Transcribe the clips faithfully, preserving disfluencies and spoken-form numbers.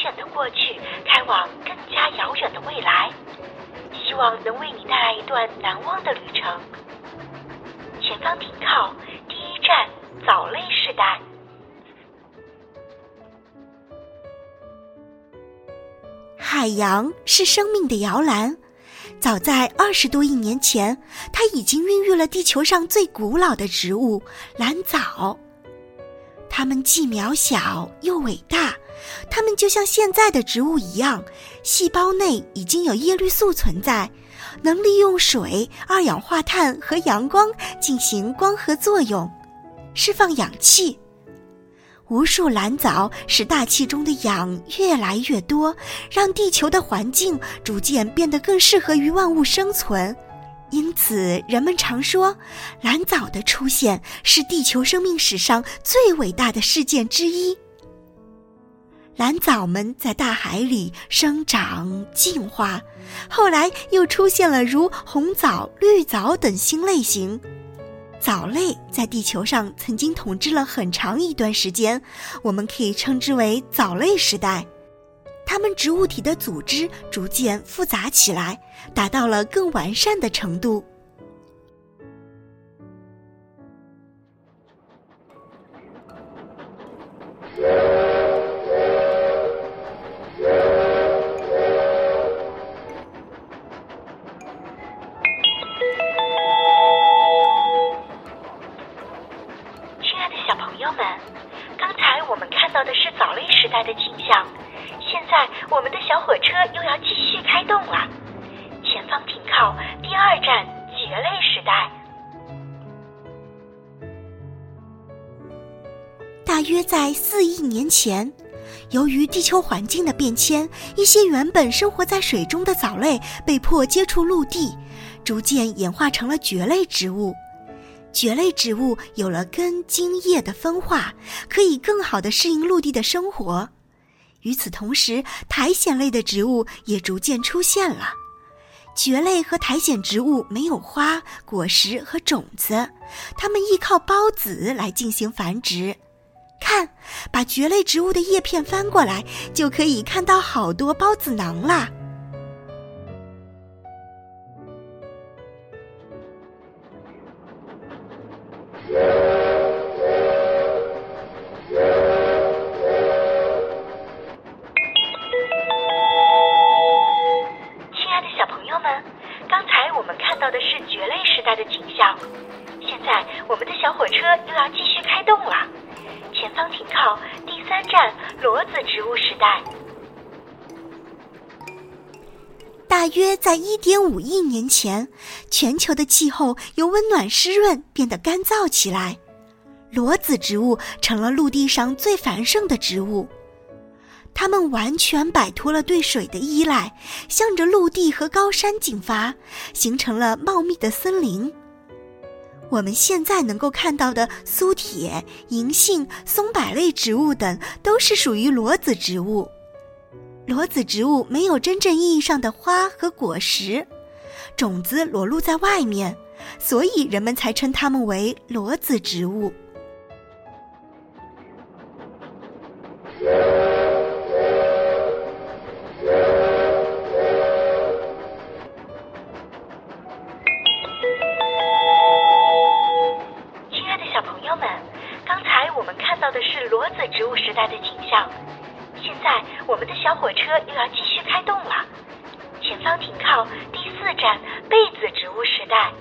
远的过去，开往更加遥远的未来，希望能为你带来一段难忘的旅程。前方停靠，第一站，藻类时代。 海洋是生命的摇篮，早在二十多亿年前，它已经孕育了地球上最古老的植物蓝藻。它们既渺小又伟大，它们就像现在的植物一样，细胞内已经有叶绿素存在，能利用水、二氧化碳和阳光进行光合作用，释放氧气。无数蓝藻使大气中的氧越来越多，让地球的环境逐渐变得更适合于万物生存。因此，人们常说，蓝藻的出现是地球生命史上最伟大的事件之一。蓝藻们在大海里生长进化，后来又出现了如红藻、绿藻等新类型。藻类在地球上曾经统治了很长一段时间，我们可以称之为藻类时代。它们植物体的组织逐渐复杂起来，达到了更完善的程度。 我们看到的是藻类时代的景象，现在我们的小火车又要继续开动了。前方停靠，第二站，蕨类时代。 大约在四亿年前，由于地球环境的变迁，一些原本生活在水中的藻类被迫接触陆地，逐渐演化成了蕨类植物。蕨类植物有了根茎叶的分化，可以更好地适应陆地的生活。与此同时，苔藓类的植物也逐渐出现了。蕨类和苔藓植物没有花、果实和种子，它们依靠孢子来进行繁殖。看，把蕨类植物的叶片翻过来，就可以看到好多孢子囊啦。 到的是蕨类时代的景象，现在我们的小火车又要继续开动了。前方停靠，第三站，裸子植物时代。 大约在 一点五亿年前，全球的气候由温暖湿润变得干燥起来，裸子植物成了陆地上最繁盛的植物。它们完全摆脱了对水的依赖，向着陆地和高山进发，形成了茂密的森林。我们现在能够看到的苏铁、银杏、松柏类植物等，都是属于裸子植物。裸子植物没有真正意义上的花和果实，种子裸露在外面，所以人们才称它们为裸子植物。 到的是裸子植物时代的景象，现在我们的小火车又要继续开动了。前方停靠，第四站，被子植物时代。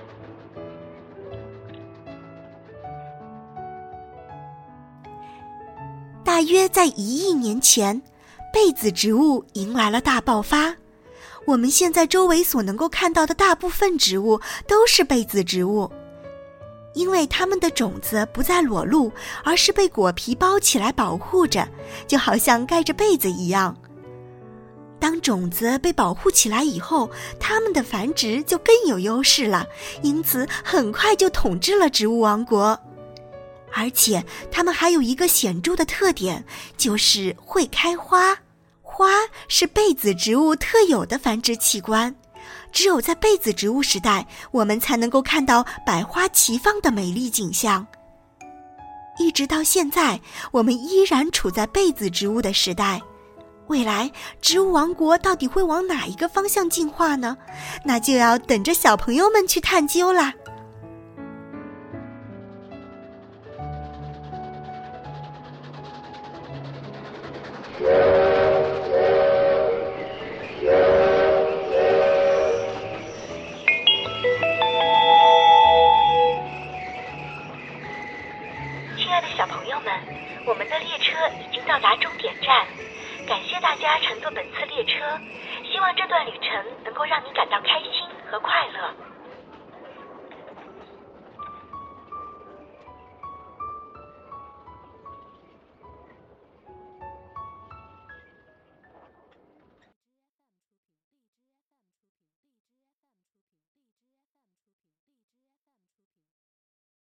大约在一亿年前，被子植物迎来了大爆发。我们现在周围所能够看到的大部分植物都是被子植物。因为它们的种子不再裸露，而是被果皮包起来保护着，就好像盖着被子一样。当种子被保护起来以后，它们的繁殖就更有优势了，因此很快就统治了植物王国。而且它们还有一个显著的特点，就是会开花。花是被子植物特有的繁殖器官。只有在被子植物时代，我们才能够看到百花齐放的美丽景象。一直到现在，我们依然处在被子植物的时代。 未来植物王国到底会往哪一个方向进化呢？那就要等着小朋友们去探究啦。 亲爱的小朋友们，我们的列车已经到达终点站，感谢大家乘坐本次列车，希望这段旅程能够让你感到开心和快乐。